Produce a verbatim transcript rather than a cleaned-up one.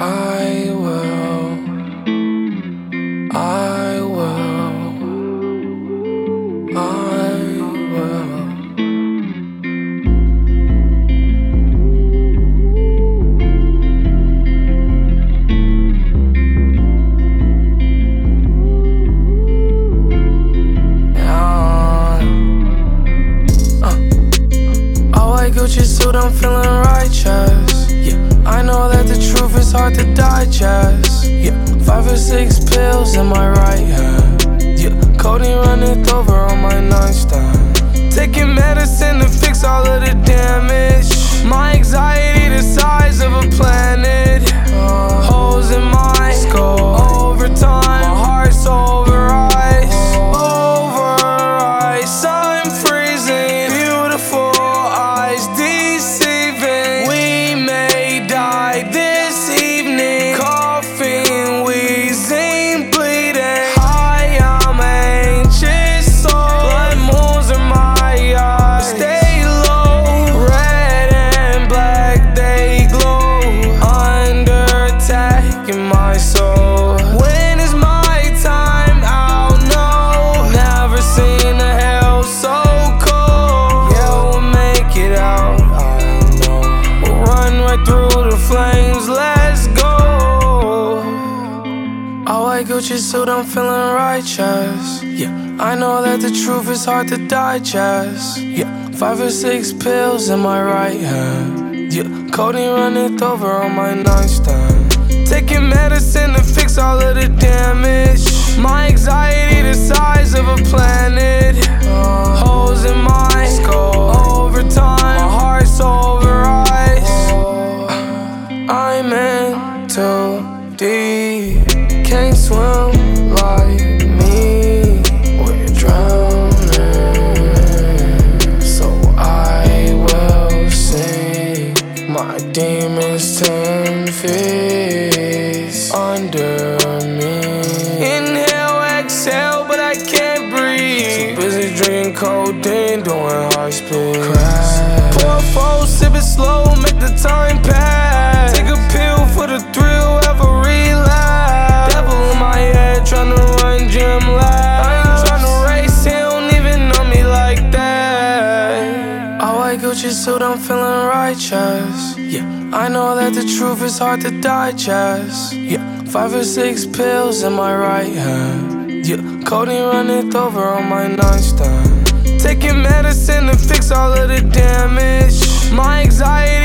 I will, I will, I will. Yeah. Uh. All white Gucci suit, I'm feeling righteous. Yeah. I know that the truth is hard to digest. Yeah, five or six pills in my right hand. Yeah, codeine running over on my nightstand. Taking medicine to fix all of the damage. My anxiety the size of a planet. Uh, holes in my skull. Overtime, my heart's over ice. Over ice, I'm freezing. Beautiful eyes deceiving. We may die this evening. Coughing, wheezing, bleeding. High, I'm anxious, so blood moons in my eyes. Stay low, red and black, they glow. Under attack in my soul. When is my time? I'll know. Never seen a hell so cold. Yeah, we'll make it out, I know. We'll run right through the flames, let's go. All white Gucci suit, I'm feeling righteous. Yeah, I know that the truth is hard to digest. Yeah, five or six pills in my right hand. Yeah, codeine running over on my nightstand. Taking medicine to fix all of the damage. My anxiety the size of a planet. Uh, holes in my skull. Overtime, my heart's over ice. I'm in too deep. Can't swim like me. We're drowning. So I will sing. My demons ten feet under me. Inhale, exhale, but I can't breathe. Too busy drinking codeine, doing high speed. Crash. Pour four, sip it slow, make the time pass. Take a pill for the thrill, ever relapse. Devil in my head, tryna run gym laps. I ain't tryna race, he don't even know me like that. All white Gucci suit, I'm feeling righteous. Yeah, I know that the truth is hard to digest. Yeah, five or six pills in my right hand. Yeah, codeine running over on my nightstand. Taking medicine to fix all of the damage. My anxiety